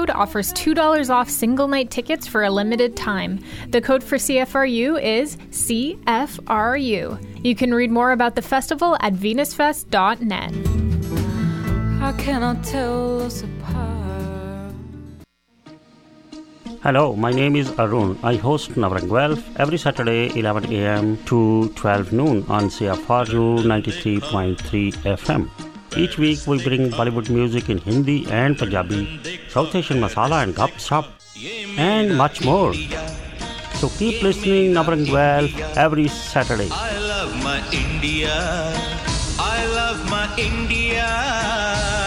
Code offers $2 off single-night tickets for a limited time. The code for CFRU is CFRU. You can read more about the festival at venusfest.net. How can I tell us apart? Hello, my name is Arun. I host Navrang Guelph every Saturday 11 a.m. to 12 noon on CFRU 93.3 FM. Each week we bring Bollywood music in Hindi and Punjabi, South Asian masala and gup sup, and much more. So keep listening Navrang Guelph every Saturday. I love my India. I love my India.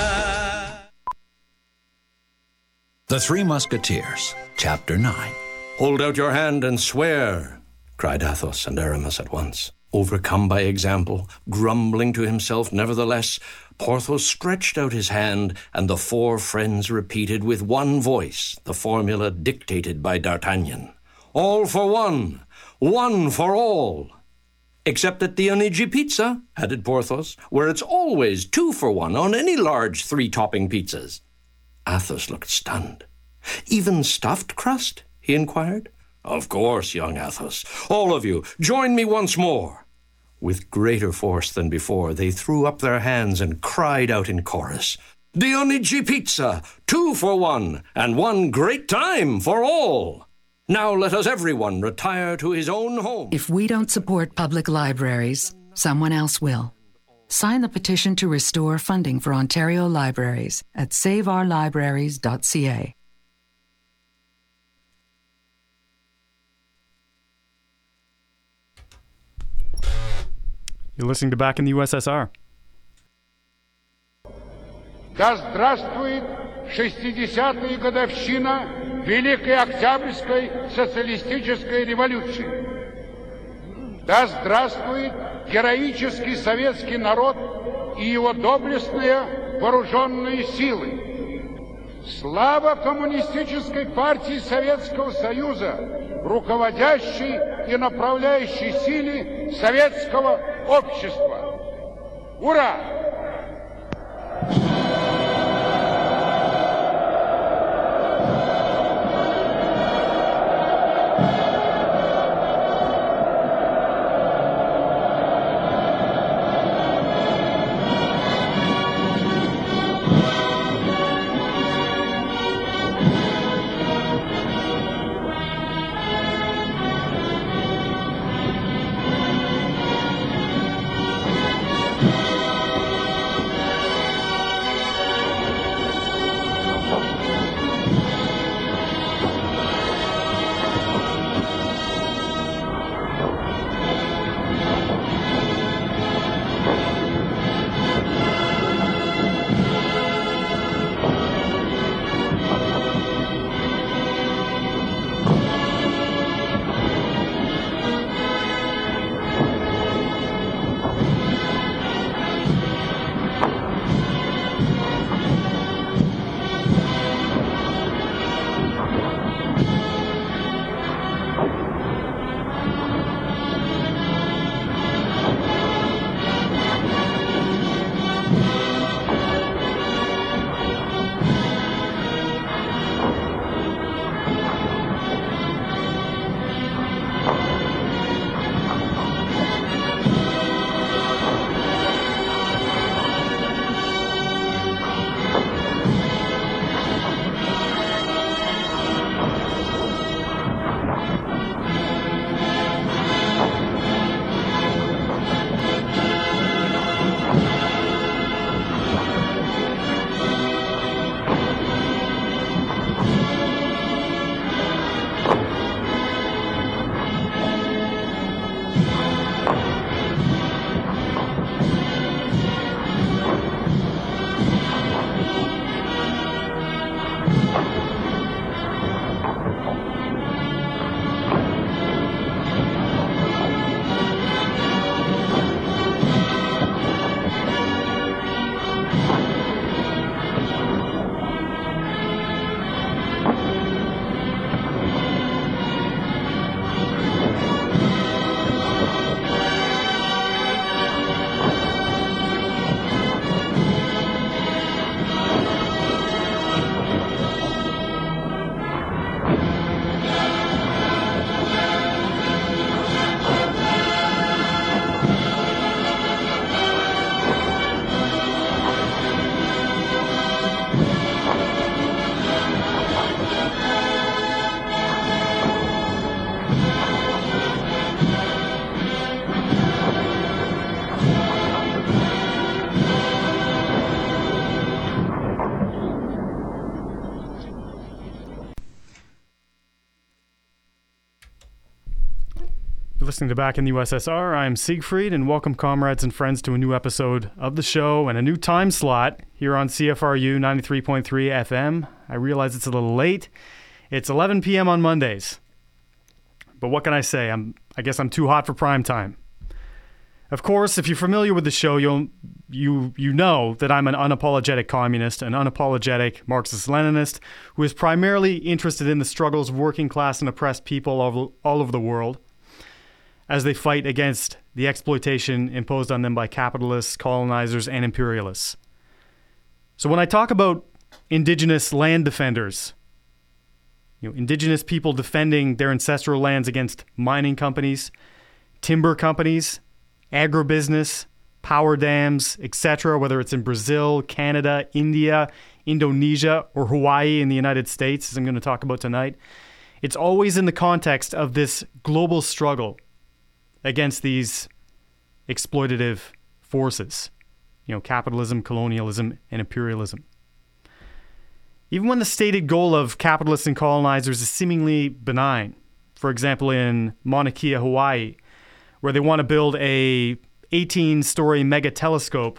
The Three Musketeers, Chapter 9. Hold out your hand and swear, cried Athos and Aramis at once. Overcome by example, grumbling to himself nevertheless, Porthos stretched out his hand, and the four friends repeated with one voice the formula dictated by D'Artagnan. All for one for all. Except at the Onigi Pizza, added Porthos, where it's always 2 for 1 on any large 3-topping pizzas. Athos looked stunned. Even stuffed crust? He inquired. Of course, young Athos. All of you, join me once more. With greater force than before, they threw up their hands and cried out in chorus, Dionigi Pizza, 2 for 1, and one great time for all. Now let us everyone retire to his own home. If we don't support public libraries, someone else will. Sign the petition to restore funding for Ontario libraries at saveourlibraries.ca. You're listening to Back in the USSR. Да здравствует 60-я годовщина Великой Октябрьской социалистической революции! Да здравствует героический советский народ и его доблестные вооруженные силы! Слава Коммунистической партии Советского Союза, руководящей и направляющей силе советского общества! Ура! You're listening to Back in the USSR. I'm Siegfried, and welcome, comrades and friends, to a new episode of the show and a new time slot here on CFRU 93.3 FM. I realize it's a little late. It's 11 p.m. on Mondays. But what can I say? I guess I'm too hot for prime time. Of course, if you're familiar with the show, you know that I'm an unapologetic communist, an unapologetic Marxist-Leninist who is primarily interested in the struggles of working class and oppressed people all over the world as they fight against the exploitation imposed on them by capitalists, colonizers, and imperialists. So when I talk about indigenous land defenders, indigenous people defending their ancestral lands against mining companies, timber companies, agribusiness, power dams, etc., whether it's in Brazil, Canada, India, Indonesia, or Hawaii in the United States, as I'm going to talk about tonight, it's always in the context of this global struggle against these exploitative forces, capitalism, colonialism, and imperialism. Even when the stated goal of capitalists and colonizers is seemingly benign, for example, in Mauna Kea, Hawaii, where they want to build a 18-story mega telescope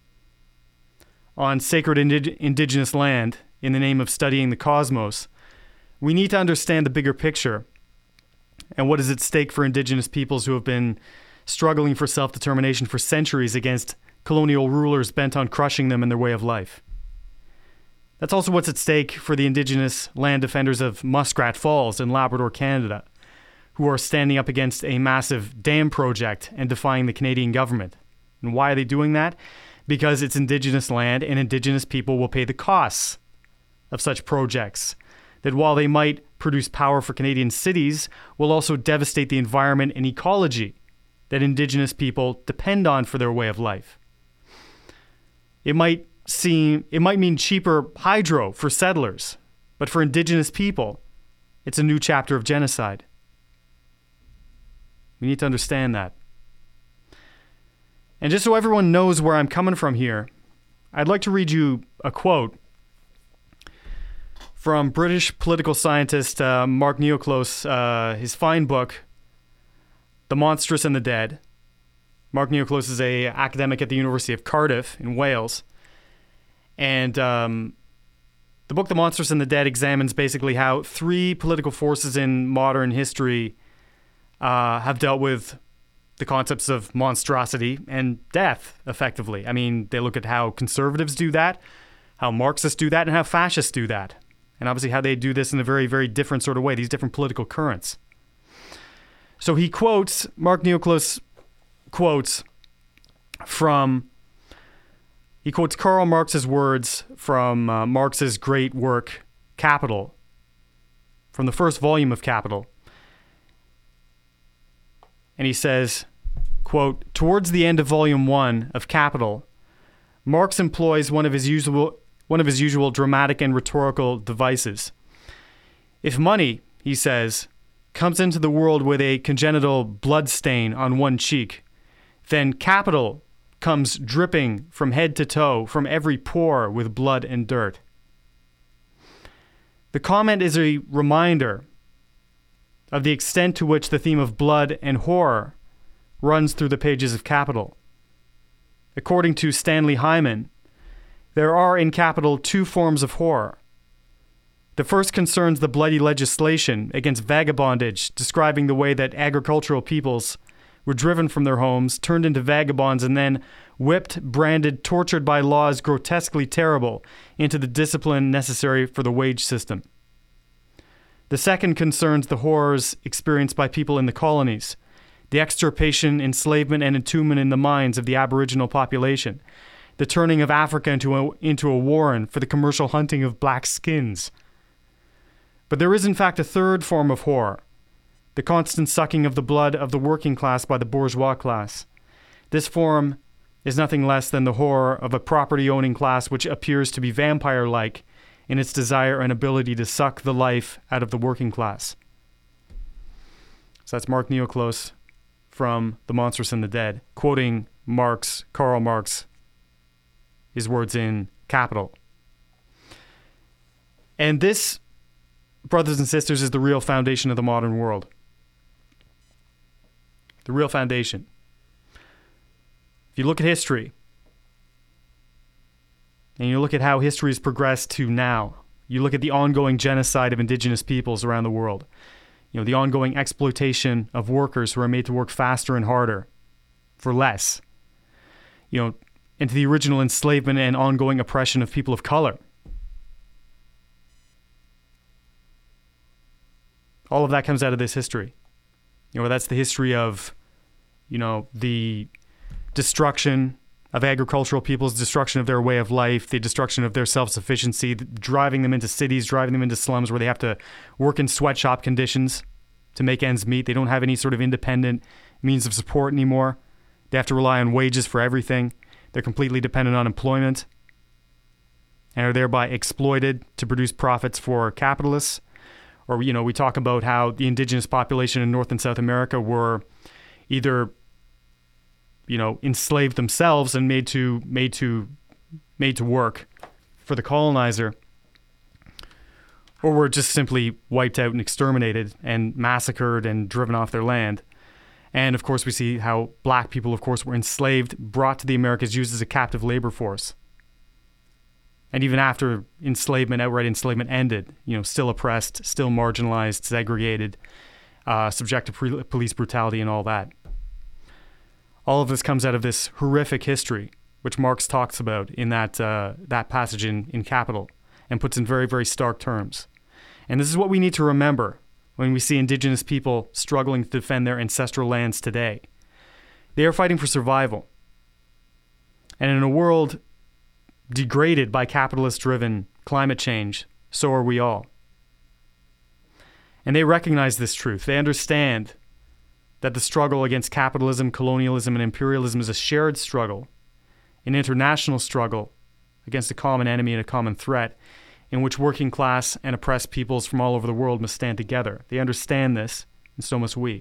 on sacred indigenous land in the name of studying the cosmos, we need to understand the bigger picture and what is at stake for indigenous peoples who have been struggling for self-determination for centuries against colonial rulers bent on crushing them in their way of life. That's also what's at stake for the indigenous land defenders of Muskrat Falls in Labrador, Canada, who are standing up against a massive dam project and defying the Canadian government. And why are they doing that? Because it's indigenous land and indigenous people will pay the costs of such projects that, while they might produce power for Canadian cities, will also devastate the environment and ecology that indigenous people depend on for their way of life. It might mean cheaper hydro for settlers, but for indigenous people, it's a new chapter of genocide. We need to understand that. And just so everyone knows where I'm coming from here, I'd like to read you a quote from British political scientist Mark Neoclose, his fine book, The Monstrous and the Dead. Mark Neoclose is an academic at the University of Cardiff in Wales. And the book, The Monstrous and the Dead, examines basically how three political forces in modern history have dealt with the concepts of monstrosity and death, effectively. I mean, they look at how conservatives do that, how Marxists do that, and how fascists do that. And obviously how they do this in a very, very different sort of way, these different political currents. So Mark Neoclose quotes Karl Marx's words from Marx's great work, Capital, from the first volume of Capital. And he says, quote, "Towards the end of volume 1 of Capital, Marx employs one of his usual dramatic and rhetorical devices. If money, he says, comes into the world with a congenital blood stain on one cheek, then capital comes dripping from head to toe from every pore with blood and dirt." The comment is a reminder of the extent to which the theme of blood and horror runs through the pages of Capital. According to Stanley Hyman, there are in Capital two forms of horror. The first concerns the bloody legislation against vagabondage, describing the way that agricultural peoples were driven from their homes, turned into vagabonds, and then whipped, branded, tortured by laws grotesquely terrible into the discipline necessary for the wage system. The second concerns the horrors experienced by people in the colonies, the extirpation, enslavement, and entombment in the minds of the Aboriginal population, the turning of Africa into a warren for the commercial hunting of black skins. But there is in fact a third form of horror, the constant sucking of the blood of the working class by the bourgeois class. This form is nothing less than the horror of a property-owning class which appears to be vampire-like in its desire and ability to suck the life out of the working class. So that's Mark Neoclose from The Monstrous and the Dead, quoting Karl Marx, his words in Capital. And this, brothers and sisters, is the real foundation of the modern world. the real foundation. If you look at history, and you look at how history has progressed to now, you look at the ongoing genocide of indigenous peoples around the world, the ongoing exploitation of workers who are made to work faster and harder for less, into the original enslavement and ongoing oppression of people of color. All of that comes out of this history. That's the history of, the destruction of agricultural peoples, destruction of their way of life, the destruction of their self-sufficiency, driving them into cities, driving them into slums where they have to work in sweatshop conditions to make ends meet. They don't have any sort of independent means of support anymore. They have to rely on wages for everything. They're completely dependent on employment and are thereby exploited to produce profits for capitalists. Or, we talk about how the indigenous population in North and South America were either enslaved themselves and made to work for the colonizer, or were just simply wiped out and exterminated and massacred and driven off their land. And of course, we see how black people, of course, were enslaved, brought to the Americas, used as a captive labor force. And even after outright enslavement ended, still oppressed, still marginalized, segregated, subject to police brutality and all that. All of this comes out of this horrific history, which Marx talks about in that passage in Capital, and puts in very, very stark terms. And this is what we need to remember when we see indigenous people struggling to defend their ancestral lands today. They are fighting for survival. And in a world degraded by capitalist-driven climate change, so are we all. And they recognize this truth. They understand that the struggle against capitalism, colonialism, and imperialism is a shared struggle, an international struggle against a common enemy and a common threat, in which working class and oppressed peoples from all over the world must stand together. They understand this, and so must we.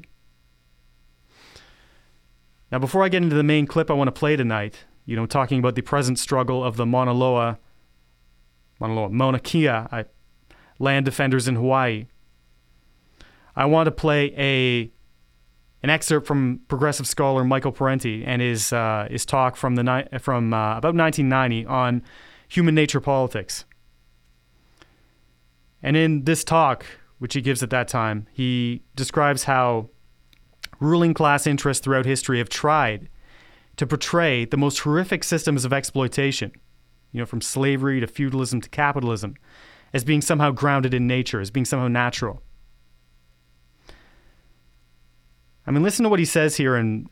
Now, before I get into the main clip I want to play tonight, talking about the present struggle of the Mauna Kea land defenders in Hawaii, I want to play an excerpt from progressive scholar Michael Parenti and his talk from about 1990 on human nature politics. And in this talk, which he gives at that time, he describes how ruling class interests throughout history have tried to portray the most horrific systems of exploitation, from slavery to feudalism to capitalism, as being somehow grounded in nature, as being somehow natural. I mean, listen to what he says here and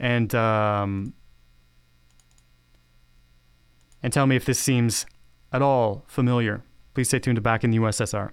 tell me if this seems at all familiar. Please stay tuned to Back in the USSR.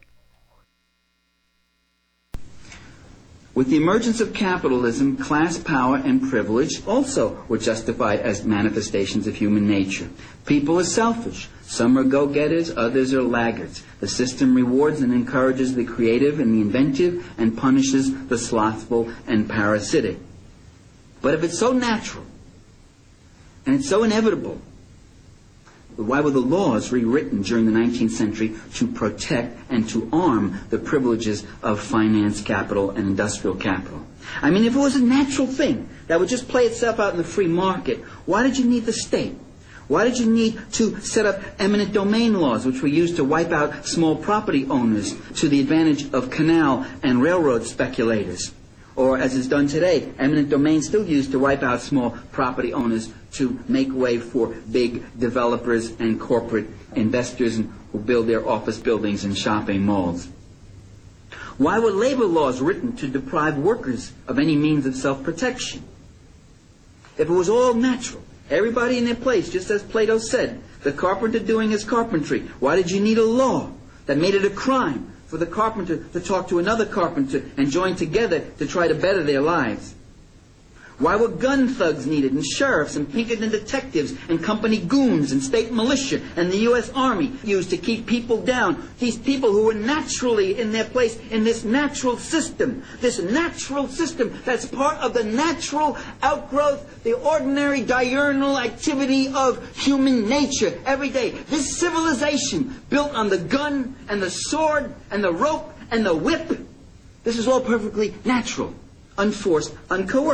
With the emergence of capitalism, class power and privilege also were justified as manifestations of human nature. People are selfish. Some are go-getters, others are laggards. The system rewards and encourages the creative and the inventive and punishes the slothful and parasitic. But if it's so natural and it's so inevitable, why were the laws rewritten during the 19th century to protect and to arm the privileges of finance capital and industrial capital? I mean, if it was a natural thing that would just play itself out in the free market, why did you need the state? Why did you need to set up eminent domain laws, which were used to wipe out small property owners to the advantage of canal and railroad speculators? Or, as is done today, eminent domain still used to wipe out small property owners to make way for big developers and corporate investors who build their office buildings and shopping malls. Why were labor laws written to deprive workers of any means of self-protection? If it was all natural, everybody in their place, just as Plato said, the carpenter doing his carpentry, why did you need a law that made it a crime for the carpenter to talk to another carpenter and join together to try to better their lives? Why were gun thugs needed, and sheriffs, and Pinkerton detectives, and company goons, and state militia, and the U.S. Army used to keep people down? These people who were naturally in their place in this natural system that's part of the natural outgrowth, the ordinary diurnal activity of human nature every day. This civilization built on the gun, and the sword, and the rope, and the whip, this is all perfectly natural, unforced, uncoerced.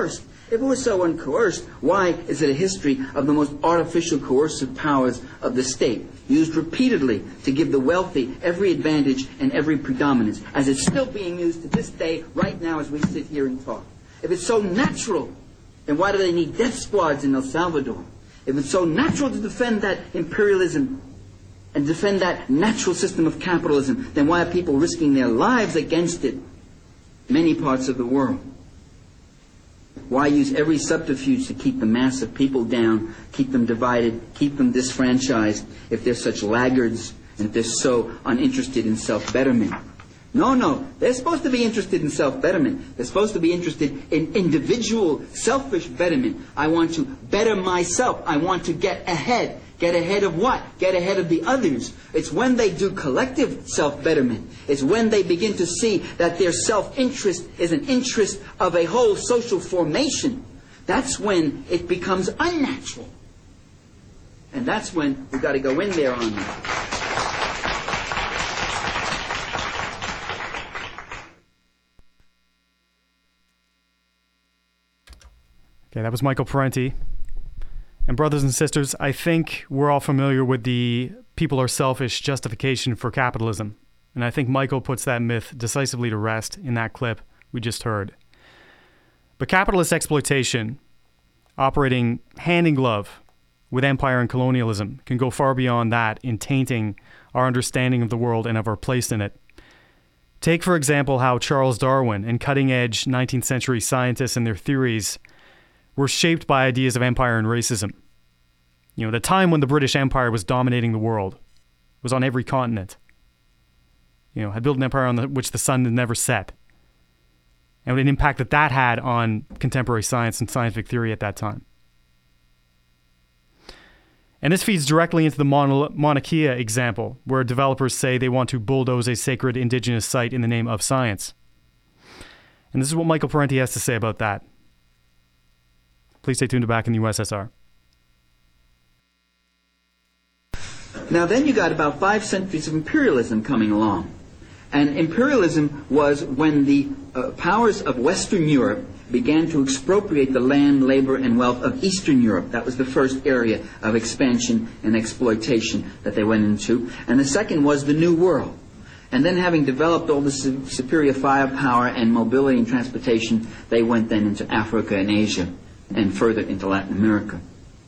If it was so uncoerced, why is it a history of the most artificial coercive powers of the state, used repeatedly to give the wealthy every advantage and every predominance, as it's still being used to this day, right now as we sit here and talk? If it's so natural, then why do they need death squads in El Salvador? If it's so natural to defend that imperialism and defend that natural system of capitalism, then why are people risking their lives against it in many parts of the world? Why use every subterfuge to keep the mass of people down, keep them divided, keep them disfranchised, if they're such laggards and if they're so uninterested in self-betterment? No, they're supposed to be interested in self-betterment. They're supposed to be interested in individual, selfish betterment. I want to better myself. I want to get ahead. Get ahead of what? Get ahead of the others. It's when they do collective self-betterment. It's when they begin to see that their self-interest is an interest of a whole social formation. That's when it becomes unnatural. And that's when we've got to go in there on that. Okay, that was Michael Parenti. And brothers and sisters, I think we're all familiar with the people are selfish justification for capitalism. And I think Michael puts that myth decisively to rest in that clip we just heard. But capitalist exploitation, operating hand in glove with empire and colonialism, can go far beyond that in tainting our understanding of the world and of our place in it. Take, for example, how Charles Darwin and cutting-edge 19th century scientists and their theories were shaped by ideas of empire and racism. You know, the time when the British Empire was dominating the world, was on every continent. You know, had built an empire on which the sun had never set. And what an impact that had on contemporary science and scientific theory at that time. And this feeds directly into the Mauna Kea example, where developers say they want to bulldoze a sacred indigenous site in the name of science. And this is what Michael Parenti has to say about that. Please stay tuned to Back in the USSR. Now then you got about 5 centuries of imperialism coming along. And imperialism was when the powers of Western Europe began to expropriate the land, labor, and wealth of Eastern Europe. That was the first area of expansion and exploitation that they went into. And the second was the New World. And then having developed all the superior firepower and mobility and transportation, they went then into Africa and Asia and further into Latin America.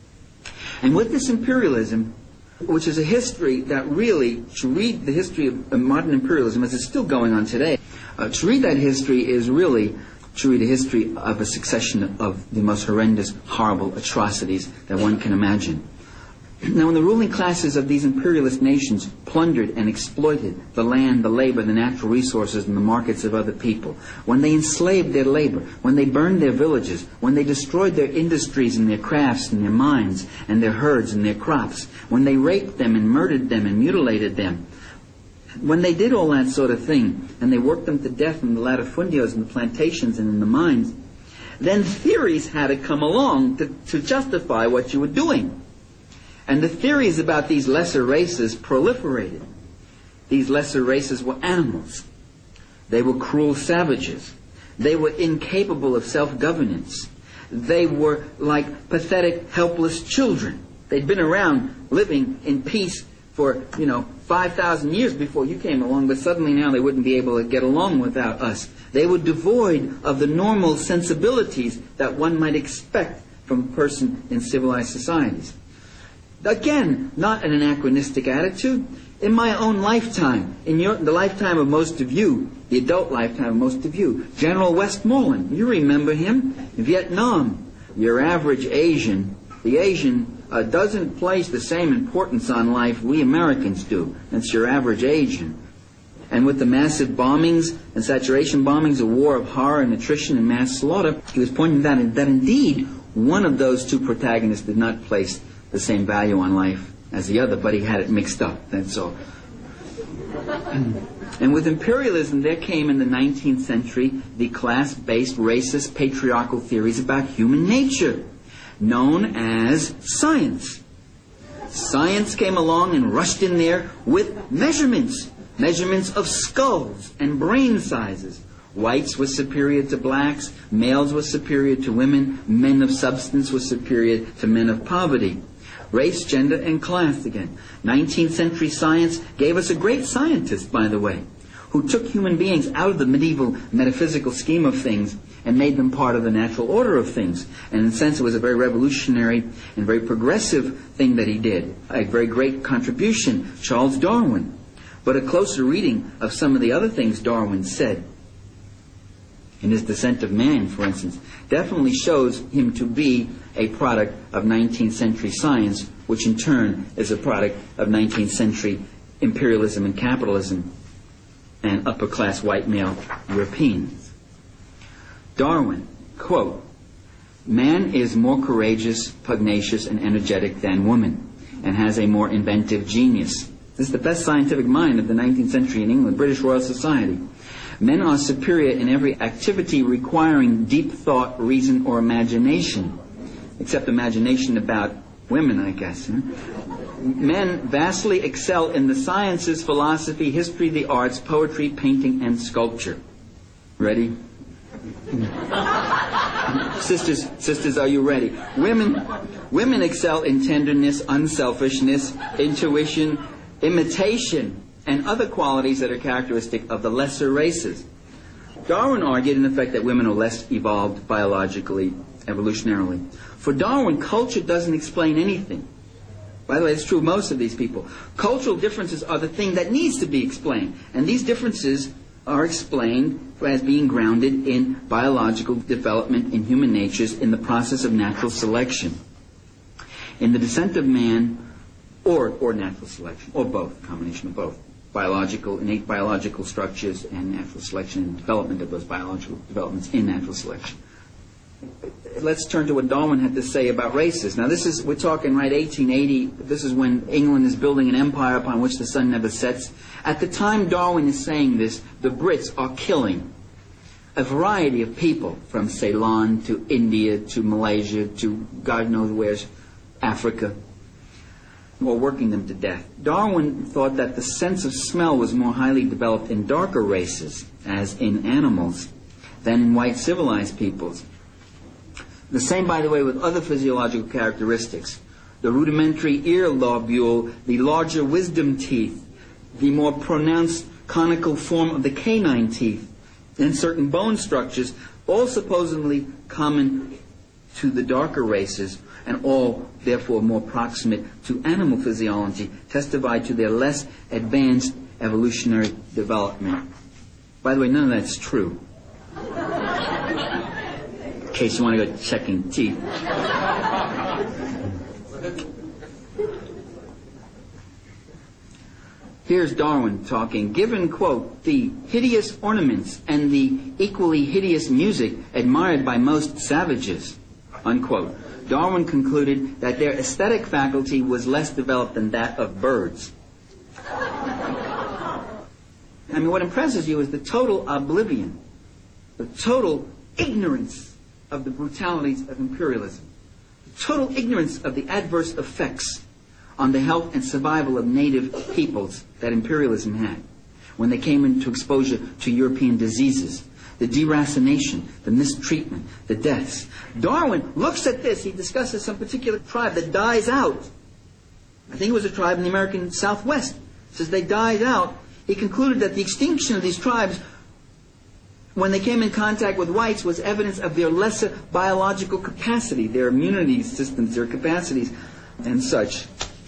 And with this imperialism, which is a history that really, to read the history of modern imperialism as it's still going on today, to read that history is really to read a history of a succession of the most horrendous, horrible atrocities that one can imagine. Now, when the ruling classes of these imperialist nations plundered and exploited the land, the labor, the natural resources, and the markets of other people, when they enslaved their labor, when they burned their villages, when they destroyed their industries and their crafts and their mines and their herds and their crops, when they raped them and murdered them and mutilated them, when they did all that sort of thing, and they worked them to death in the latifundios and the plantations and in the mines, then theories had to come along to justify what you were doing. And the theories about these lesser races proliferated. These lesser races were animals. They were cruel savages. They were incapable of self-governance. They were like pathetic, helpless children. They'd been around living in peace for, 5,000 years before you came along, but suddenly now they wouldn't be able to get along without us. They were devoid of the normal sensibilities that one might expect from a person in civilized societies. Again, not an anachronistic attitude. In my own lifetime, in the lifetime of most of you, the adult lifetime of most of you, General Westmoreland, you remember him? In Vietnam, your average Asian, the Asian doesn't place the same importance on life we Americans do. That's your average Asian. And with the massive bombings and saturation bombings, a war of horror and attrition and mass slaughter, he was pointing out that indeed one of those two protagonists did not place the same value on life as the other, but he had it mixed up, that's all. And with imperialism, there came in the 19th century the class-based, racist, patriarchal theories about human nature, known as science. Science came along and rushed in there with measurements of skulls and brain sizes, Whites were superior to blacks, males were superior to women, men of substance were superior to men of poverty. Race, gender, and class again. 19th century science gave us a great scientist, by the way, who took human beings out of the medieval metaphysical scheme of things and made them part of the natural order of things. And in a sense, it was a very revolutionary and very progressive thing that he did. A very great contribution, Charles Darwin. But a closer reading of some of the other things Darwin said, in his Descent of Man, for instance, definitely shows him to be a product of 19th century science, which in turn is a product of 19th century imperialism and capitalism and upper-class white male Europeans. Darwin, quote, "Man is more courageous, pugnacious, and energetic than woman, and has a more inventive genius." This is the best scientific mind of the 19th century in England, British Royal Society. "Men are superior in every activity requiring deep thought, reason, or imagination." Except imagination about women, I guess. Huh? "Men vastly excel in the sciences, philosophy, history, the arts, poetry, painting, and sculpture." Ready? Sisters, are you ready? Women excel in tenderness, unselfishness, intuition, imitation, and other qualities that are characteristic of the lesser races. Darwin argued, in effect, that women are less evolved biologically, evolutionarily. For Darwin, culture doesn't explain anything. By the way, it's true of most of these people. Cultural differences are the thing that needs to be explained. And these differences are explained as being grounded in biological development in human natures in the process of natural selection. In the Descent of Man, or natural selection, or both, a combination of both. Innate biological structures and natural selection and development of those biological developments in natural selection. Let's turn to what Darwin had to say about races. Now we're talking right 1880, this is when England is building an empire upon which the sun never sets. At the time Darwin is saying this, the Brits are killing a variety of people from Ceylon to India to Malaysia to God knows where's Africa, or working them to death. Darwin thought that the sense of smell was more highly developed in darker races, as in animals, than in white civilized peoples. The same, by the way, with other physiological characteristics. The rudimentary ear lobule, the larger wisdom teeth, the more pronounced conical form of the canine teeth, and certain bone structures, all supposedly common to the darker races, and all, therefore, more proximate to animal physiology, testify to their less advanced evolutionary development. By the way, none of that's true. In case you want to go checking teeth. Here's Darwin talking. Given, quote, "the hideous ornaments and the equally hideous music admired by most savages," unquote, Darwin concluded that their aesthetic faculty was less developed than that of birds. I mean, what impresses you is the total oblivion, the total ignorance of the brutalities of imperialism, the total ignorance of the adverse effects on the health and survival of native peoples that imperialism had when they came into exposure to European diseases, the deracination, the mistreatment, the deaths. Darwin looks at this. He discusses some particular tribe that dies out. I think it was a tribe in the American Southwest. Says they died out. He concluded that the extinction of these tribes, when they came in contact with whites, was evidence of their lesser biological capacity, their immunity systems, their capacities, and such.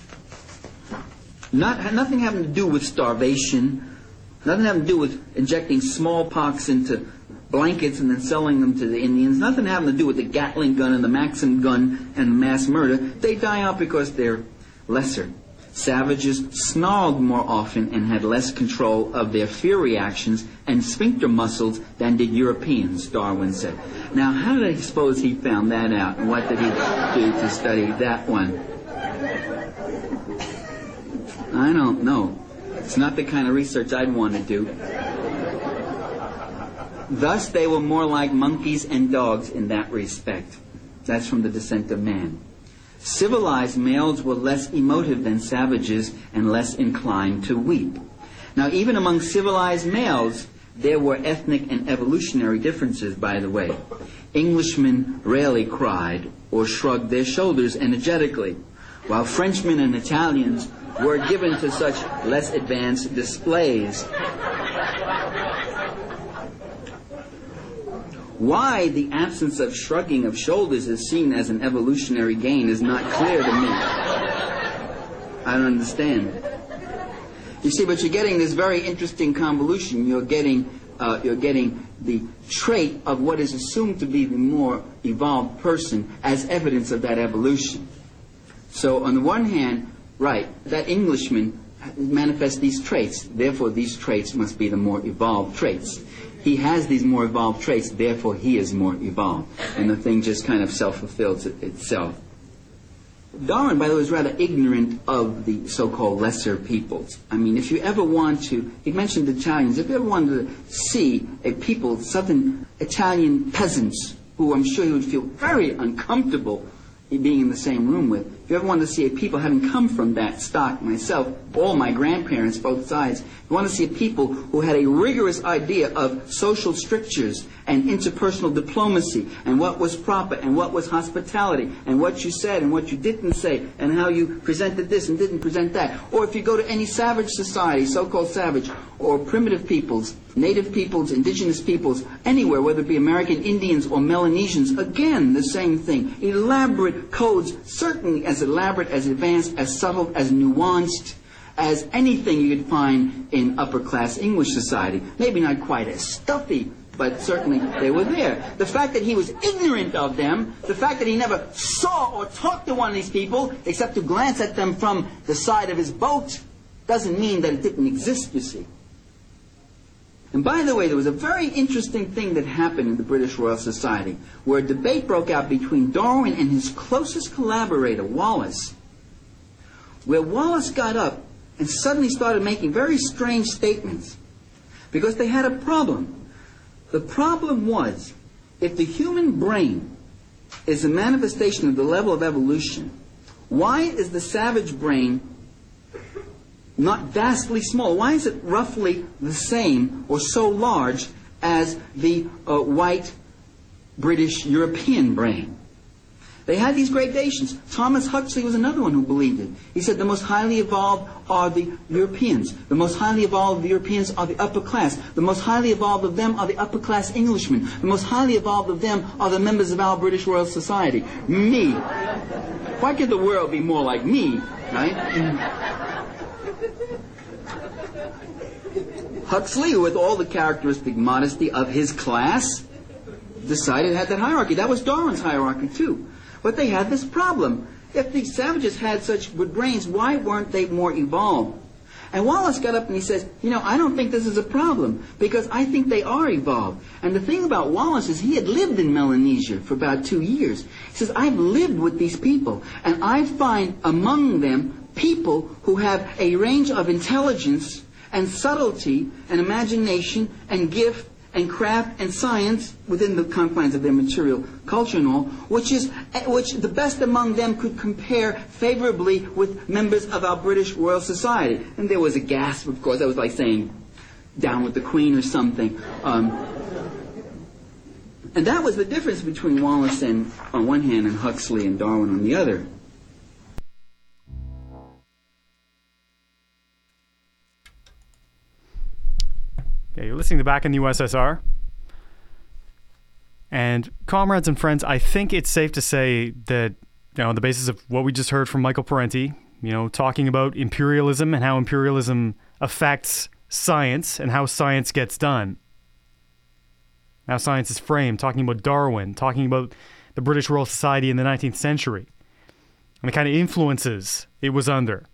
Nothing having to do with starvation, nothing having to do with injecting smallpox into blankets and then selling them to the Indians, nothing having to do with the Gatling gun and the Maxim gun and mass murder. They die out because they're lesser. Savages snarled more often and had less control of their fear reactions and sphincter muscles than did Europeans, Darwin said. Now, how did I suppose he found that out, and what did he do to study that one? I don't know. It's not the kind of research I'd want to do. Thus, they were more like monkeys and dogs in that respect. That's from the Descent of Man. Civilized males were less emotive than savages and less inclined to weep. Now, even among civilized males, There were ethnic and evolutionary differences, by the way. Englishmen rarely cried or shrugged their shoulders energetically, while Frenchmen and Italians were given to such less advanced displays. Why the absence of shrugging of shoulders is seen as an evolutionary gain is not clear to me. I don't understand. You see, but you're getting this very interesting convolution. You're getting the trait of what is assumed to be the more evolved person as evidence of that evolution. So on the one hand, right, that Englishman manifests these traits. Therefore, these traits must be the more evolved traits. He has these more evolved traits, therefore he is more evolved. And the thing just kind of self-fulfills itself. Darwin, by the way, was rather ignorant of the so-called lesser peoples. I mean, if you ever want to, he mentioned the Italians, if you ever wanted to see a people, southern Italian peasants, who I'm sure he would feel very uncomfortable being in the same room with, if you ever wanted to see a people having come from that stock, myself, all my grandparents, both sides, if you want to see a people who had a rigorous idea of social strictures and interpersonal diplomacy and what was proper and what was hospitality and what you said and what you didn't say and how you presented this and didn't present that. Or if you go to any savage society, so-called savage, or primitive peoples, native peoples, indigenous peoples, anywhere, whether it be American Indians or Melanesians, again, the same thing. Elaborate codes, certainly as elaborate, as advanced, as subtle, as nuanced as anything you could find in upper-class English society. Maybe not quite as stuffy, but certainly they were there. The fact that he was ignorant of them, the fact that he never saw or talked to one of these people, except to glance at them from the side of his boat, doesn't mean that it didn't exist, you see. And by the way, there was a very interesting thing that happened in the British Royal Society, where a debate broke out between Darwin and his closest collaborator, Wallace, where Wallace got up and suddenly started making very strange statements, because they had a problem. The problem was, if the human brain is a manifestation of the level of evolution, why is the savage brain not vastly small? Why is it roughly the same or so large as the white British European brain? They had these gradations. Thomas Huxley was another one who believed it. He said the most highly evolved are the Europeans. The most highly evolved of the Europeans are the upper class. The most highly evolved of them are the upper class Englishmen. The most highly evolved of them are the members of our British Royal Society. Me. Why could the world be more like me, right? Huxley, with all the characteristic modesty of his class, decided had that hierarchy. That was Darwin's hierarchy too. But they had this problem. If the savages had such good brains, why weren't they more evolved? And Wallace got up and he says, I don't think this is a problem, because I think they are evolved. And the thing about Wallace is he had lived in Melanesia for about 2 years. He says, I've lived with these people, and I find among them people who have a range of intelligence and subtlety and imagination and gift and craft and science within the confines of their material culture and all, which the best among them could compare favorably with members of our British Royal Society. And there was a gasp, of course. That was like saying, down with the Queen or something. And that was the difference between Wallace on one hand and Huxley and Darwin on the other. Okay, you're listening to Back in the USSR. And comrades and friends, I think it's safe to say that, on the basis of what we just heard from Michael Parenti, talking about imperialism and how imperialism affects science and how science gets done, how science is framed, talking about Darwin, talking about the British Royal Society in the 19th century, and the kind of influences it was under,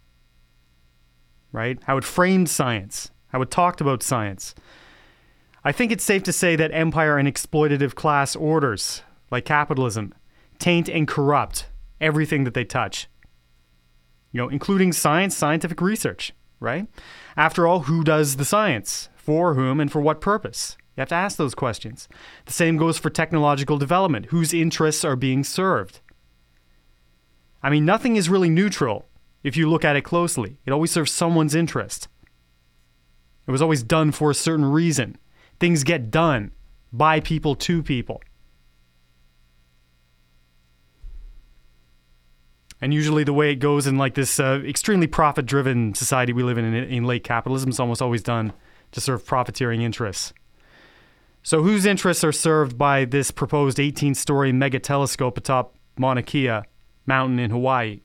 right? How it framed science, how it talked about science. I think it's safe to say that empire and exploitative class orders, like capitalism, taint and corrupt everything that they touch. Including science, scientific research, right? After all, who does the science? For whom and for what purpose? You have to ask those questions. The same goes for technological development. Whose interests are being served? I mean, nothing is really neutral if you look at it closely. It always serves someone's interest. It was always done for a certain reason. Things get done by people to people. And usually the way it goes in like this extremely profit-driven society we live in late capitalism, it's almost always done to serve profiteering interests. So whose interests are served by this proposed 18-story mega telescope atop Mauna Kea mountain in Hawaii?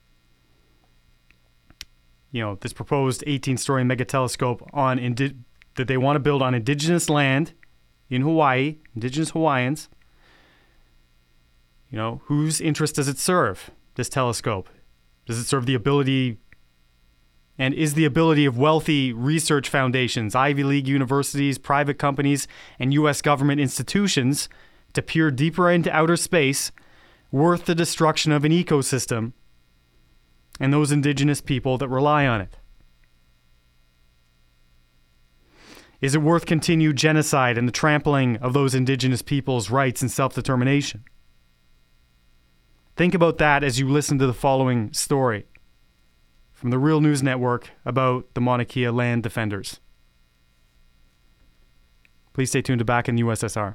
You know, this proposed 18-story mega telescope that they want to build on indigenous land in Hawaii, indigenous Hawaiians. You know, whose interest does it serve, this telescope? Does it serve the ability, and is the ability of wealthy research foundations, Ivy League universities, private companies, and U.S. government institutions to peer deeper into outer space worth the destruction of an ecosystem and those indigenous people that rely on it? Is it worth continued genocide and the trampling of those indigenous people's rights and self-determination? Think about that as you listen to the following story from the Real News Network about the Mauna Kea land defenders. Please stay tuned to Back in the USSR.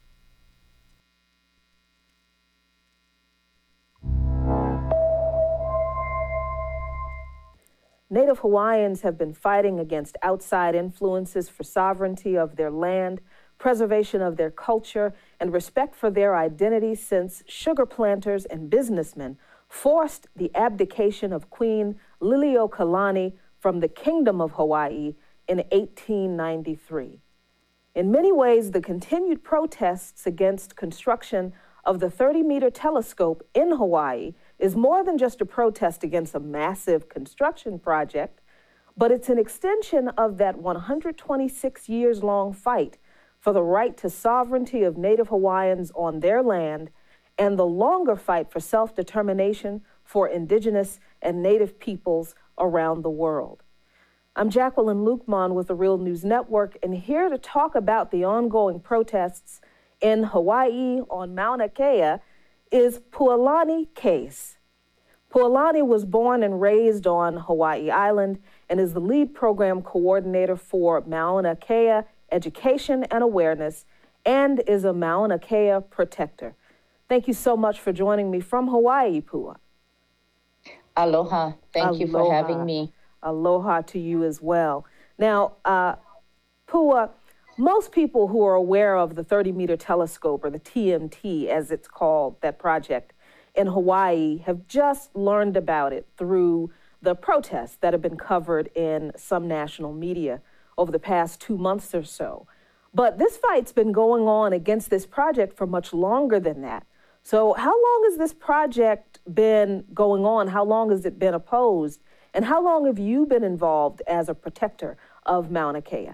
Native Hawaiians have been fighting against outside influences for sovereignty of their land, preservation of their culture, and respect for their identity since sugar planters and businessmen forced the abdication of Queen Liliuokalani from the Kingdom of Hawaii in 1893. In many ways, the continued protests against construction of the 30-meter telescope in Hawaii is more than just a protest against a massive construction project, but it's an extension of that 126 years long fight for the right to sovereignty of Native Hawaiians on their land and the longer fight for self-determination for indigenous and Native peoples around the world. I'm Jacqueline Luqman with the Real News Network, and here to talk about the ongoing protests in Hawaii on Mauna Kea is Pualani Case. Pualani was born and raised on Hawaii Island and is the lead program coordinator for Mauna Kea Education and Awareness and is a Mauna Kea protector. Thank you so much for joining me from Hawaii, Pua. Aloha. Thank you for having me. Aloha to you as well. Now, Pua, most people who are aware of the 30-meter telescope, or the TMT as it's called, that project in Hawaii, have just learned about it through the protests that have been covered in some national media over the past 2 months or so. But this fight's been going on against this project for much longer than that. So how long has this project been going on? How long has it been opposed? And how long have you been involved as a protector of Mauna Kea?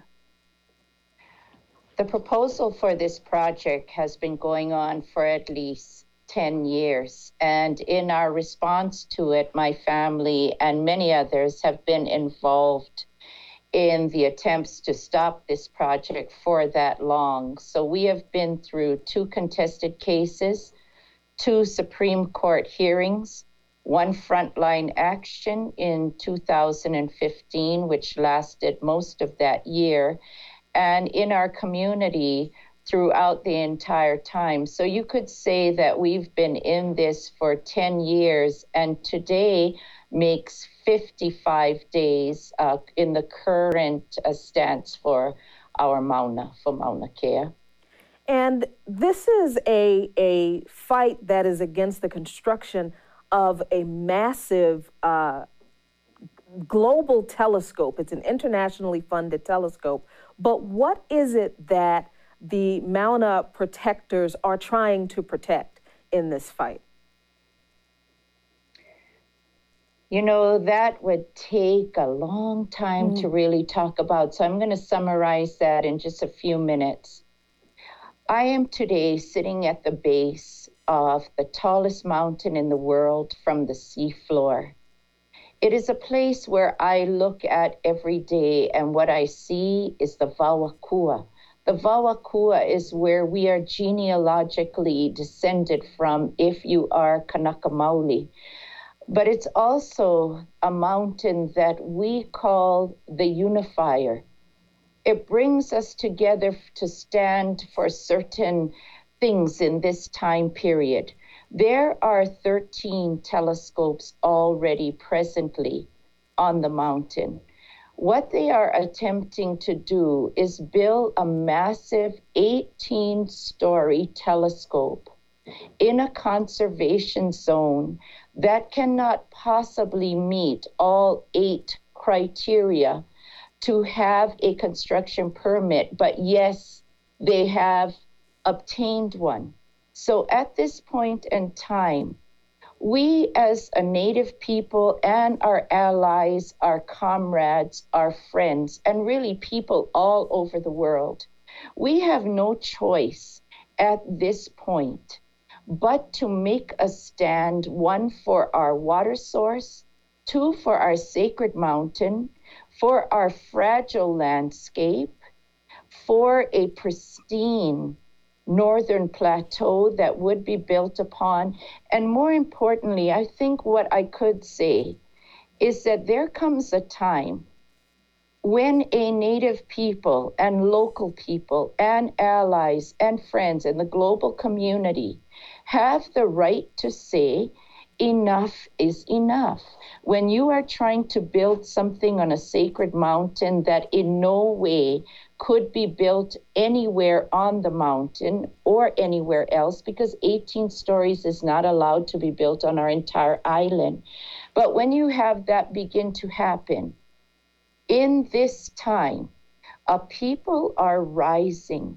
The proposal for this project has been going on for at least 10 years. And in our response to it, my family and many others have been involved in the attempts to stop this project for that long. So we have been through 2 contested cases, 2 Supreme Court hearings, 1 frontline action in 2015, which lasted most of that year, and in our community throughout the entire time. So you could say that we've been in this for 10 years, and today makes 55 days in the current stance for our Mauna Kea. And this is a fight that is against the construction of a massive global telescope. It's an internationally funded telescope. But what is it that the Mauna protectors are trying to protect in this fight? You know, that would take a long time to really talk about. So I'm going to summarize that in just a few minutes. I am today sitting at the base of the tallest mountain in the world from the seafloor. It is a place where I look at every day, and what I see is the Vauakua. The Vauakua is where we are genealogically descended from if you are Kanaka Maoli. But it's also a mountain that we call the unifier. It brings us together to stand for certain things in this time period. There are 13 telescopes already presently on the mountain. What they are attempting to do is build a massive 18-story telescope in a conservation zone that cannot possibly meet all 8 criteria to have a construction permit, but yes, they have obtained one. So at this point in time, we as a Native people and our allies, our comrades, our friends, and really people all over the world, we have no choice at this point but to make a stand, 1, for our water source, 2, for our sacred mountain, for our fragile landscape, for a pristine northern plateau that would be built upon. And more importantly, I think what I could say is that there comes a time when a Native people and local people and allies and friends and the global community have the right to say, enough is enough. When you are trying to build something on a sacred mountain that in no way could be built anywhere on the mountain or anywhere else, because 18 stories is not allowed to be built on our entire island. But when you have that begin to happen, in this time, a people are rising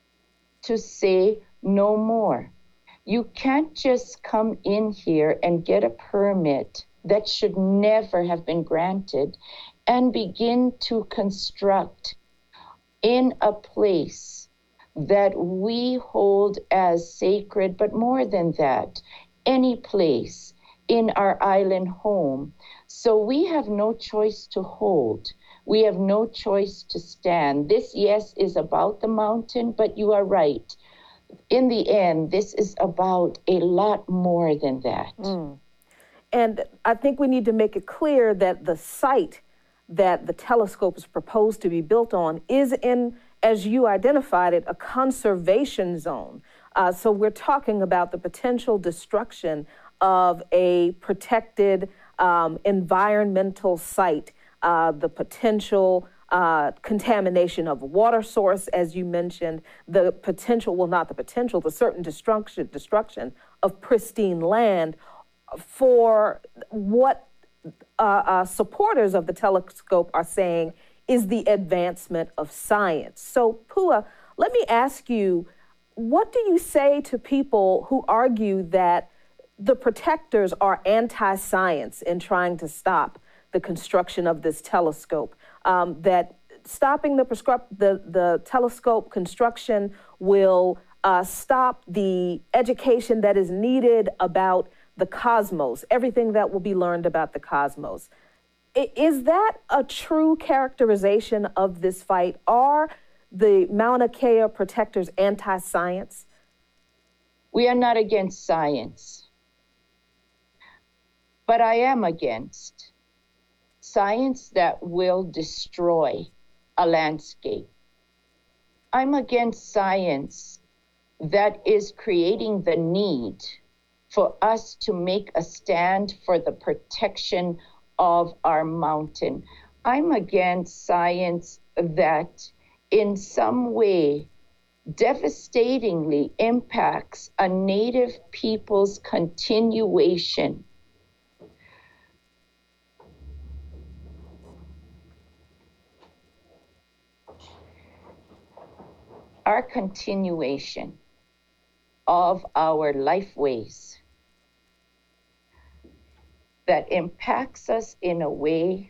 to say no more. You can't just come in here and get a permit that should never have been granted and begin to construct in a place that we hold as sacred, but more than that, any place in our island home. So we have no choice to hold. We have no choice to stand. This, yes, is about the mountain, but you are right. In the end, this is about a lot more than that. And I think we need to make it clear that the site that the telescope is proposed to be built on is in, as you identified it, a conservation zone. So we're talking about the potential destruction of a protected environmental site, the potential contamination of water source, as you mentioned, the potential, well, not the potential, the certain destruction of pristine land for what supporters of the telescope are saying is the advancement of science. So, Pua, let me ask you, what do you say to people who argue that the protectors are anti-science in trying to stop the construction of this telescope, that stopping the telescope construction will stop the education that is needed about the cosmos, everything that will be learned about the cosmos? Is that a true characterization of this fight? Are the Mauna Kea protectors anti-science? We are not against science, but I am against science that will destroy a landscape. I'm against science that is creating the need for us to make a stand for the protection of our mountain. I'm against science that in some way devastatingly impacts a Native people's continuation of our lifeways, that impacts us in a way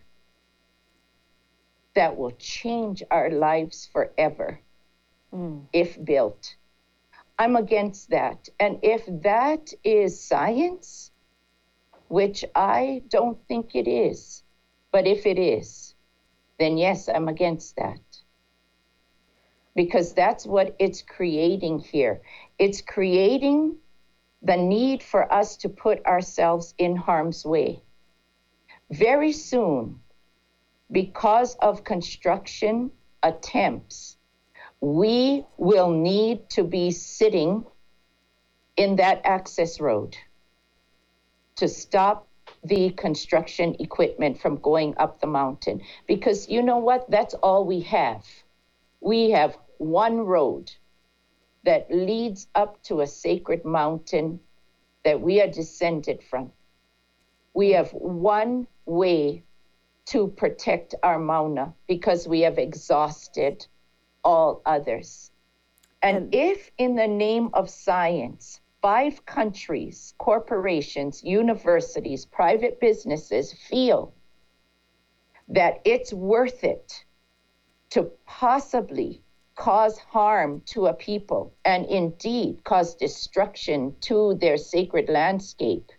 that will change our lives forever if built. I'm against that. And if that is science, which I don't think it is, but if it is, then yes, I'm against that. Because that's what it's creating here. It's creating the need for us to put ourselves in harm's way. Very soon, because of construction attempts, we will need to be sitting in that access road to stop the construction equipment from going up the mountain. Because you know what? That's all we have. We have one road that leads up to a sacred mountain that we are descended from. We have one way to protect our Mauna because we have exhausted all others. And if in the name of science, 5 countries, corporations, universities, private businesses feel that it's worth it to possibly cause harm to a people and indeed cause destruction to their sacred landscape,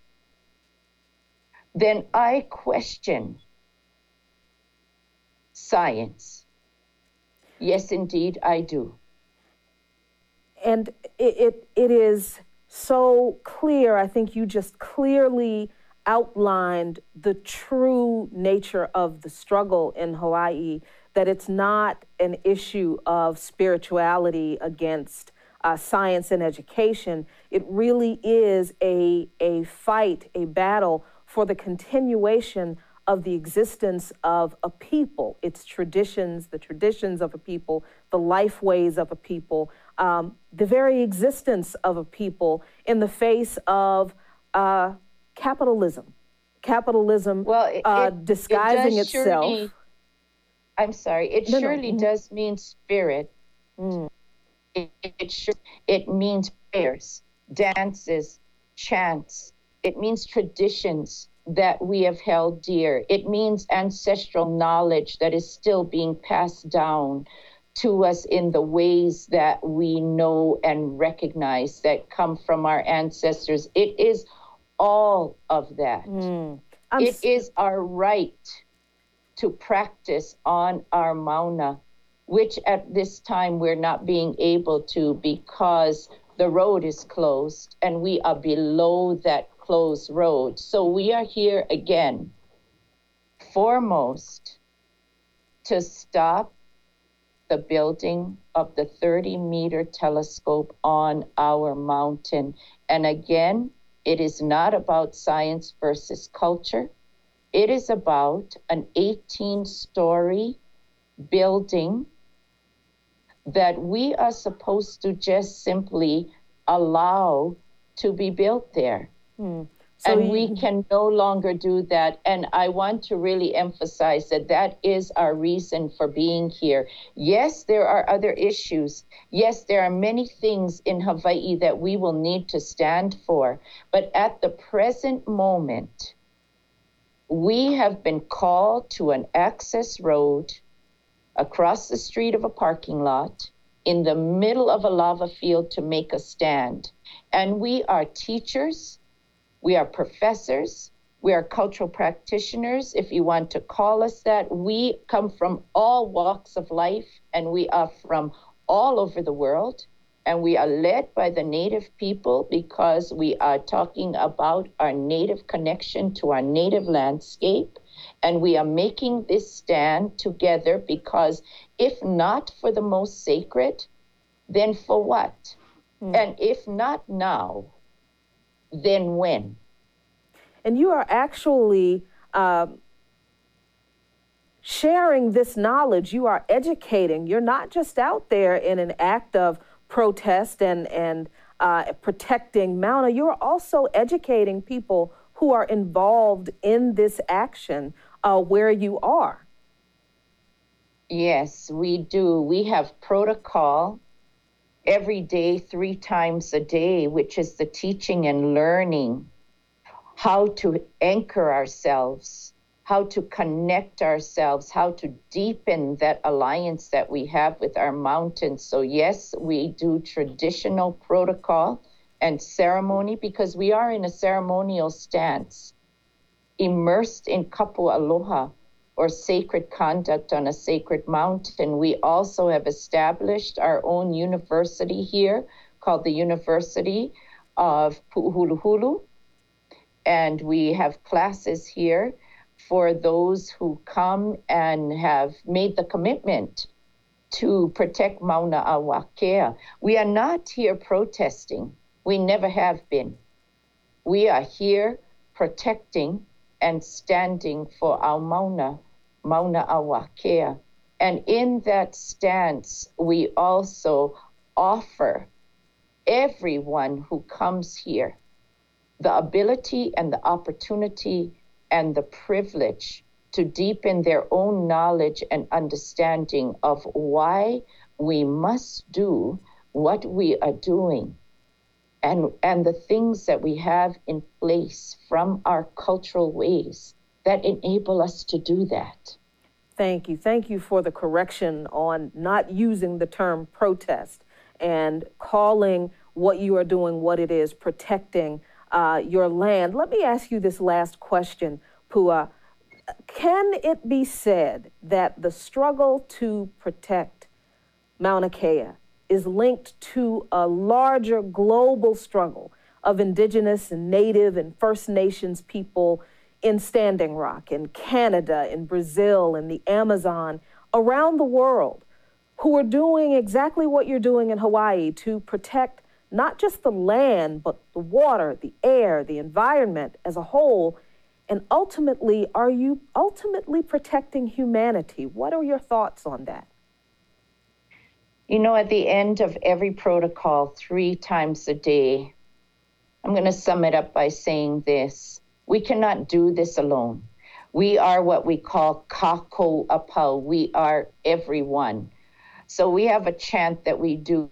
then I question science. Yes, indeed, I do. And it is so clear. I think you just clearly outlined the true nature of the struggle in Hawaii, that it's not an issue of spirituality against science and education. It really is a fight, a battle for the continuation of the existence of a people, its traditions, the traditions of a people, the life ways of a people, the very existence of a people in the face of capitalism. Capitalism disguising itself. I'm sorry, it surely does mean spirit. It means prayers, dances, chants. It means traditions that we have held dear. It means ancestral knowledge that is still being passed down to us in the ways that we know and recognize that come from our ancestors. It is all of that. It is our right to practice on our Mauna, which at this time we're not being able to because the road is closed and we are below that closed road. So we are here again, foremost, to stop the building of the 30-meter telescope on our mountain. And again, it is not about science versus culture. It is about an 18-story building that we are supposed to just simply allow to be built there. And we can no longer do that. And I want to really emphasize that that is our reason for being here. Yes, there are other issues. Yes, there are many things in Hawaii that we will need to stand for. But at the present moment, we have been called to an access road across the street of a parking lot in the middle of a lava field to make a stand. And we are teachers, we are professors, we are cultural practitioners, if you want to call us that. We come from all walks of life, and we are from all over the world. And we are led by the Native people because we are talking about our Native connection to our Native landscape. And we are making this stand together because if not for the most sacred, then for what? And if not now, then when? And you are actually sharing this knowledge. You are educating. You're not just out there in an act of protest and protecting Mauna. You're also educating people who are involved in this action where you are. Yes, we do. We have protocol every day, 3 times a day, which is the teaching and learning how to anchor ourselves, how to connect ourselves, how to deepen that alliance that we have with our mountains. So yes, we do traditional protocol and ceremony because we are in a ceremonial stance, immersed in kapu aloha, or sacred conduct on a sacred mountain. We also have established our own university here called the University of Pu'uhuluhulu. And we have classes here for those who come and have made the commitment to protect Mauna Awa Kea. We are not here protesting. We never have been. We are here protecting and standing for our Mauna Awa Kea. And in that stance, we also offer everyone who comes here the ability and the opportunity and the privilege to deepen their own knowledge and understanding of why we must do what we are doing and the things that we have in place from our cultural ways that enable us to do that. Thank you. Thank you for the correction on not using the term protest and calling what you are doing what it is, protecting your land. Let me ask you this last question, Pua. Can it be said that the struggle to protect Mauna Kea is linked to a larger global struggle of Indigenous and Native and First Nations people in Standing Rock, in Canada, in Brazil, in the Amazon, around the world, who are doing exactly what you're doing in Hawaii to protect not just the land, but the water, the air, the environment as a whole? And ultimately, are you ultimately protecting humanity? What are your thoughts on that? You know, at the end of every protocol, 3 times a day, I'm going to sum it up by saying this. We cannot do this alone. We are what we call kako apau. We are everyone. So we have a chant that we do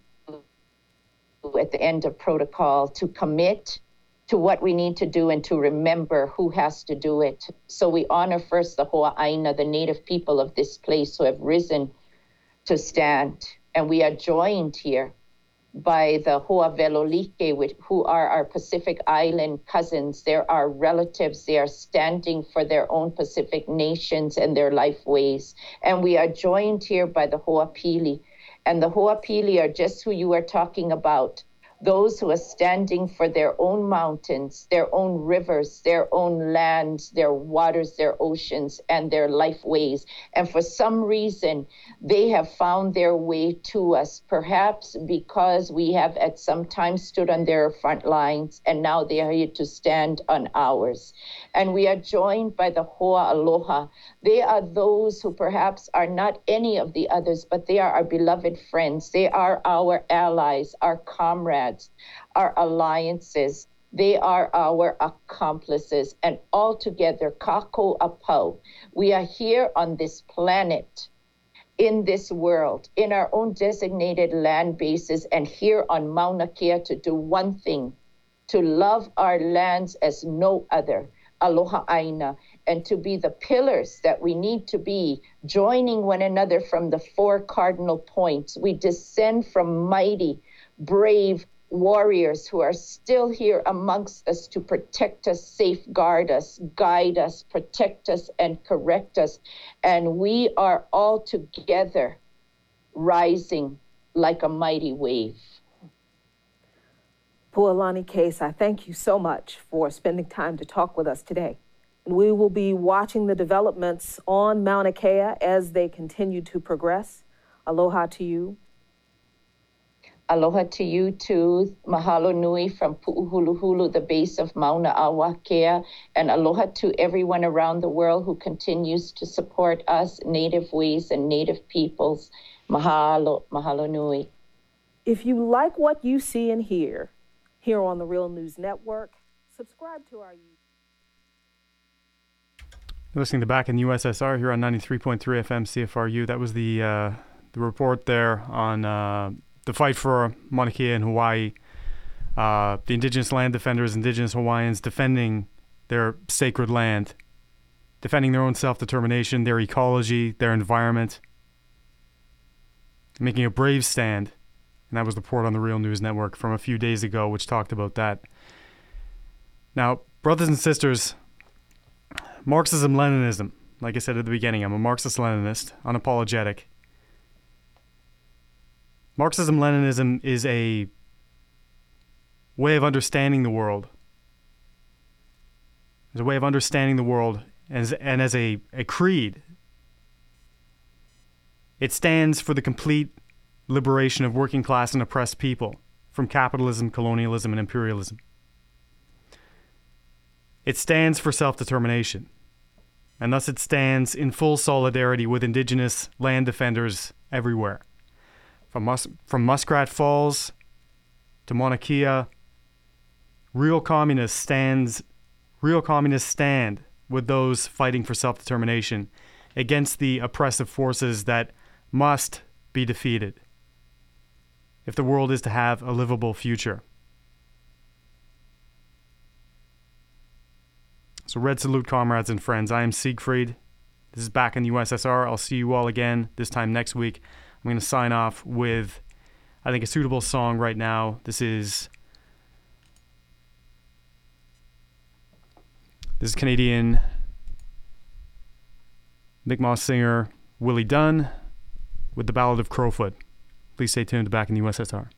at the end of protocol to commit to what we need to do and to remember who has to do it. So we honor first the Ho'aina, the native people of this place who have risen to stand. And we are joined here by the Ho'avelolike, who are our Pacific Island cousins. They're our relatives. They are standing for their own Pacific nations and their life ways. And we are joined here by the Ho'apili. And the Ho'apili are just who you are talking about. Those who are standing for their own mountains, their own rivers, their own lands, their waters, their oceans, and their life ways. And for some reason, they have found their way to us, perhaps because we have at some time stood on their front lines, and now they are here to stand on ours. And we are joined by the Hoa Aloha. They are those who perhaps are not any of the others, but they are our beloved friends. They are our allies, our comrades, our alliances. They are our accomplices. And altogether, kako apau, we are here on this planet, in this world, in our own designated land bases, and here on Mauna Kea to do one thing, to love our lands as no other, aloha aina, and to be the pillars that we need to be, joining one another from the 4 cardinal points. We descend from mighty, brave warriors who are still here amongst us to protect us, safeguard us, guide us, protect us, and correct us. And we are all together rising like a mighty wave. Pualani Case, I thank you so much for spending time to talk with us today. And we will be watching the developments on Mauna Kea as they continue to progress. Aloha to you. Aloha to you too. Mahalo nui from Pu'uhuluhulu, the base of Mauna Awa Kea. And aloha to everyone around the world who continues to support us, Native ways and Native peoples. Mahalo, mahalo nui. If you like what you see and hear here on the Real News Network, subscribe to our YouTube. You're listening to Back in the USSR here on 93.3 FM CFRU. That was the report there on the fight for Mauna Kea in Hawaii. The indigenous land defenders, indigenous Hawaiians defending their sacred land, defending their own self-determination, their ecology, their environment, making a brave stand. And that was the report on the Real News Network from a few days ago, which talked about that. Now, brothers and sisters, Marxism-Leninism, like I said at the beginning, I'm a Marxist-Leninist, unapologetic. Marxism-Leninism is a way of understanding the world. It's a way of understanding the world and as a creed. It stands for the complete liberation of working class and oppressed people from capitalism, colonialism, and imperialism. It stands for self-determination, and thus it stands in full solidarity with indigenous land defenders everywhere. From Muskrat Falls to Mauna Kea, real communists stand with those fighting for self-determination against the oppressive forces that must be defeated if the world is to have a livable future. So red salute, comrades and friends. I am Siegfried. This is Back in the USSR. I'll see you all again this time next week. I'm going to sign off with, I think, a suitable song right now. This is Canadian Mi'kmaq singer Willie Dunn with the Ballad of Crowfoot. Please stay tuned to Back in the USSR.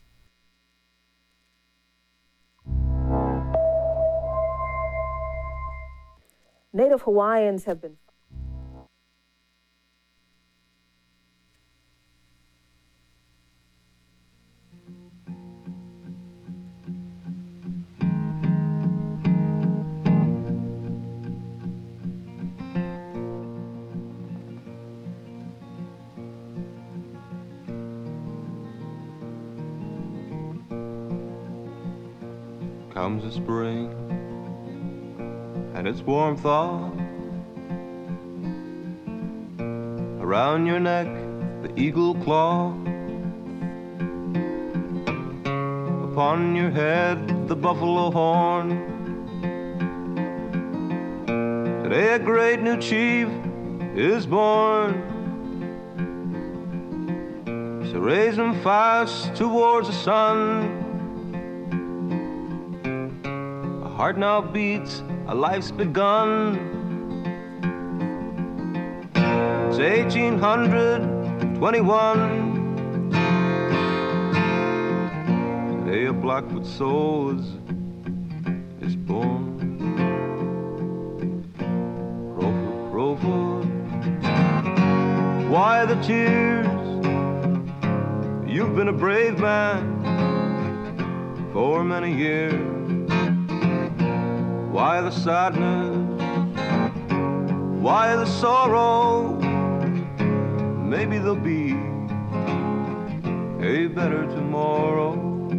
Native Hawaiians have been Comes the spring and its warmth all around your neck, the eagle claw upon your head, the buffalo horn. Today a great new chief is born, so raise them fast towards the sun. A heart now beats, a life's begun. It's 1821. Today a Blackfoot soul is born. Crowfoot, Crowfoot, why the tears? You've been a brave man for many years. Why the sadness? Why the sorrow? Maybe there'll be a better tomorrow.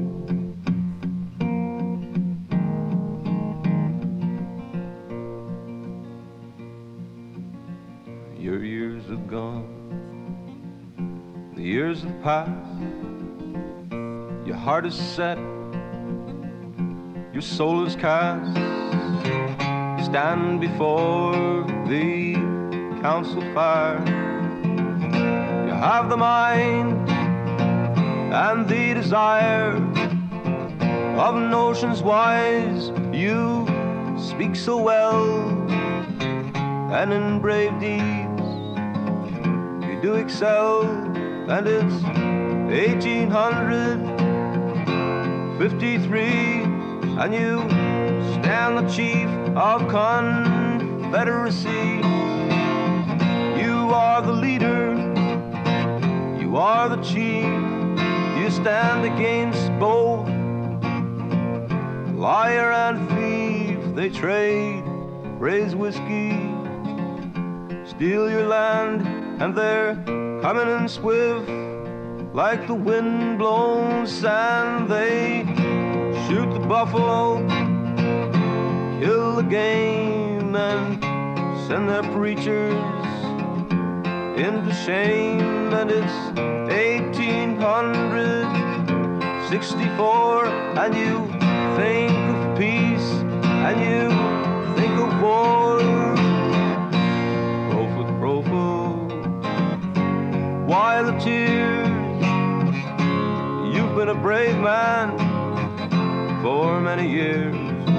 Your years have gone, the years have passed. Your heart is set, your soul is cast. Stand before the council fire. You have the mind and the desire of notions wise. You speak so well, and in brave deeds you do excel. And it's 1853, and you stand the chief of Confederacy. You are the leader, you are the chief. You stand against both liar and thief. They trade, raise whiskey, steal your land, and they're coming in swift like the wind-blown sand. They shoot the buffalo, kill the game, and send their preachers into shame. And it's 1864, and you think of peace, and you think of war. Crowfoot, Crowfoot, why the tears? You've been a brave man for many years.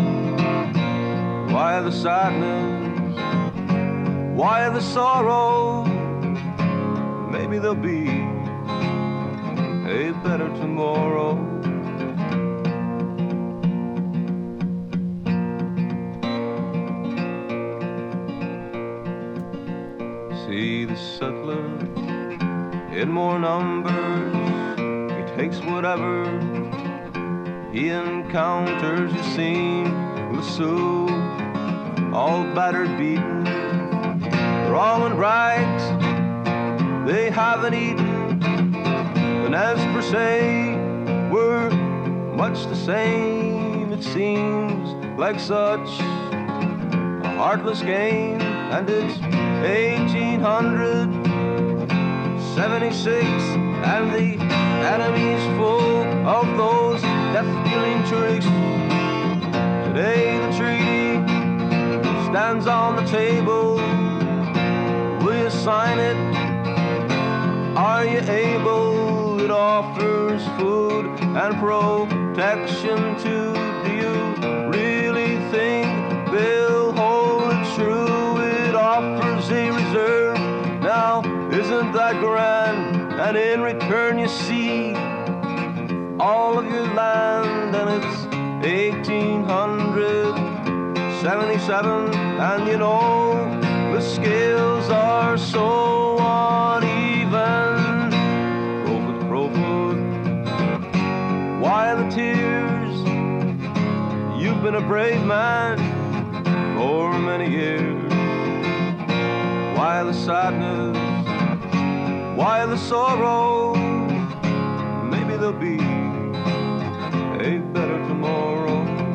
Why the sadness? Why the sorrow? Maybe there'll be a better tomorrow. See the settler more numbers. He takes whatever he encounters. You seen the Sioux, all battered, beaten. They're all in rags, they haven't eaten. The Nez per se were much the same. It seems like such a heartless game. And it's 1876, and the enemy's full of those death-dealing tricks. Today the treaty stands on the table. Will you sign it? Are you able? It offers food and protection too. Do you really think they'll hold it true? It offers a reserve. Now, isn't that grand? And in return you see all of your land. And it's 1877, and you know the scales are so uneven. Crowfoot, why the tears? You've been a brave man for many years. Why the sadness? Why the sorrow? Maybe there'll be a better tomorrow.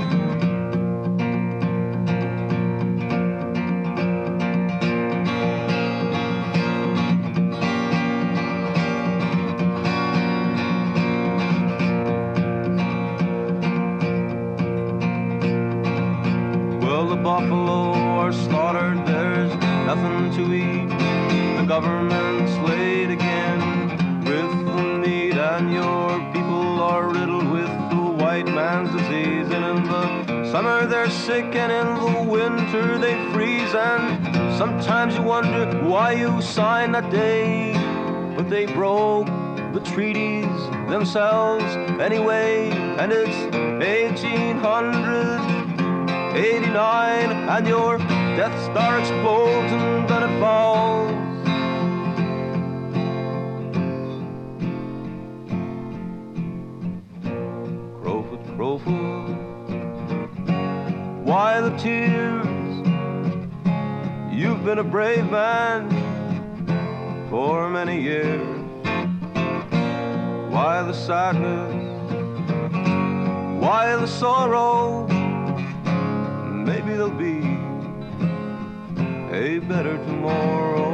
Well, the buffalo are slaughtered, there's nothing to eat. The government's laid again with the meat, and your people are riddled with the white man's disease. And in the summer they're sick, and in the winter they freeze. And sometimes you wonder why you signed that day, but they broke the treaties themselves anyway. And it's 1889, and your Death Star explodes and then it falls. Crowfoot, why the tears? You've been a brave man for many years. Why the sadness? Why the sorrow? Maybe there'll be a better tomorrow.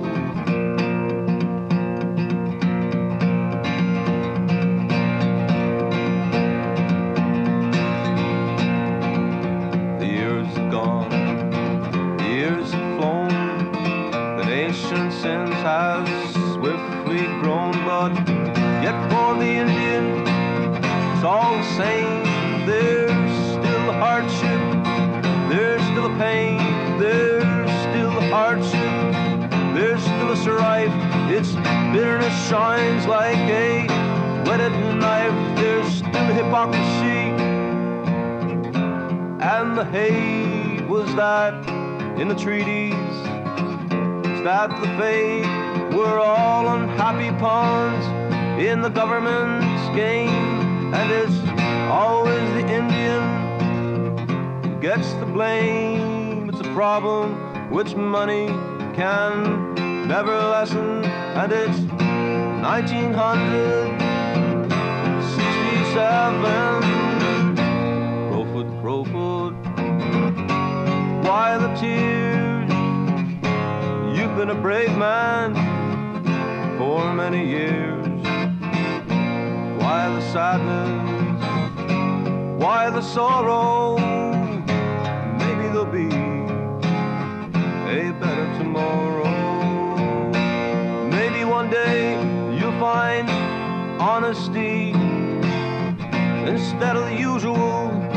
The years have gone, the years have flown, the nation since has swiftly grown, but yet for the Indian it's all the same. There's still hardship, there's still a pain, there's still a hardship, there's still a strife. Its bitterness shines like a whetted knife. There's still hypocrisy, and the hate was that in the treaties. It's that the fate we're all unhappy pawns in the government's game, and it's always the Indian who gets the blame. It's a problem which money can never lessen, and it's 1967. Crowfoot, why the tears? You've been a brave man for many years. Why the sadness? Why the sorrow? Maybe there'll be a better tomorrow. Maybe one day you'll find honesty instead of the usual